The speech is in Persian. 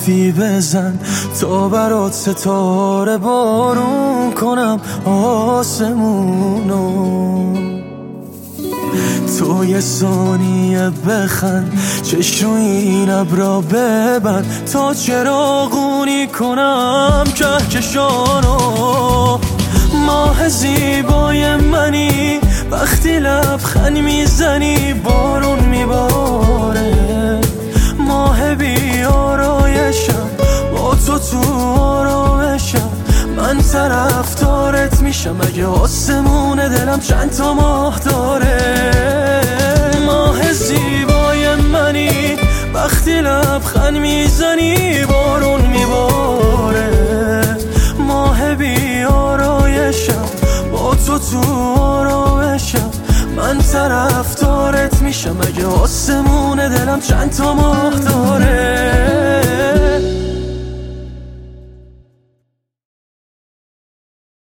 حرفی بزن تا برات ستاره بارون کنم آسمونو. تو یه ثانیه بخند، چشم رو این ابرا ببند تا چراغونی کنم کهکشانو. ماه زیبای منی، وقتی لبخند میزنی بارون میباره. ماه بیارایشم، با تو آرامشم، من طرفدارت میشم اگه آسمون دلم چند تا ماه داره. ماه زیبای منی، وقتی لبخند میزنی بارون میباره. ماه بیارایشم، با تو آرامشم، من طرفدارت میشم اگه آسمون دلم چند تا ماه داره.